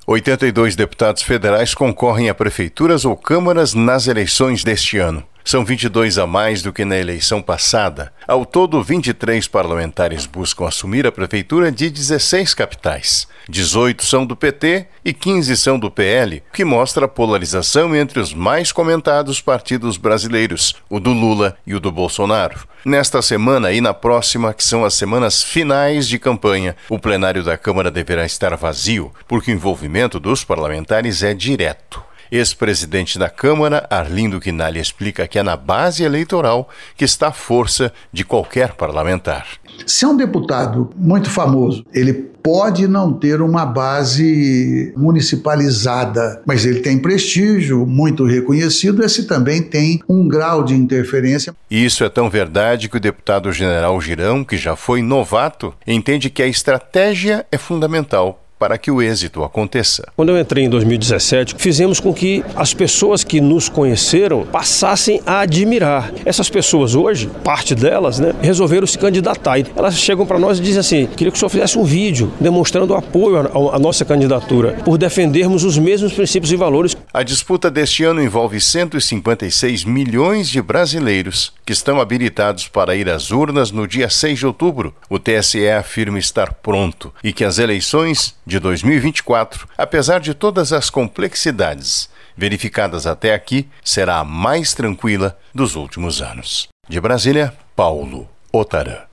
82 deputados federais concorrem a prefeituras ou câmaras nas eleições deste ano. São 22 a mais do que na eleição passada. Ao todo, 23 parlamentares buscam assumir a prefeitura de 16 capitais. 18 são do PT e 15 são do PL, o que mostra a polarização entre os mais comentados partidos brasileiros, o do Lula e o do Bolsonaro. Nesta semana e na próxima, que são as semanas finais de campanha, o plenário da Câmara deverá estar vazio, porque o envolvimento dos parlamentares é direto. Ex-presidente da Câmara, Arlindo Quinalha, explica que é na base eleitoral que está a força de qualquer parlamentar. Se é um deputado muito famoso, ele pode não ter uma base municipalizada, mas ele tem prestígio, muito reconhecido, esse também tem um grau de interferência. E isso é tão verdade que o deputado General Girão, que já foi novato, entende que a estratégia é fundamental para que o êxito aconteça. Quando eu entrei em 2017, fizemos com que as pessoas que nos conheceram passassem a admirar. Essas pessoas hoje, parte delas, resolveram se candidatar. Elas chegam para nós e dizem assim: queria que o senhor fizesse um vídeo demonstrando apoio à nossa candidatura, por defendermos os mesmos princípios e valores. A disputa deste ano envolve 156 milhões de brasileiros que estão habilitados para ir às urnas no dia 6 de outubro. O TSE afirma estar pronto e que as eleições de 2024, apesar de todas as complexidades verificadas até aqui, será a mais tranquila dos últimos anos. De Brasília, Paulo Otarã.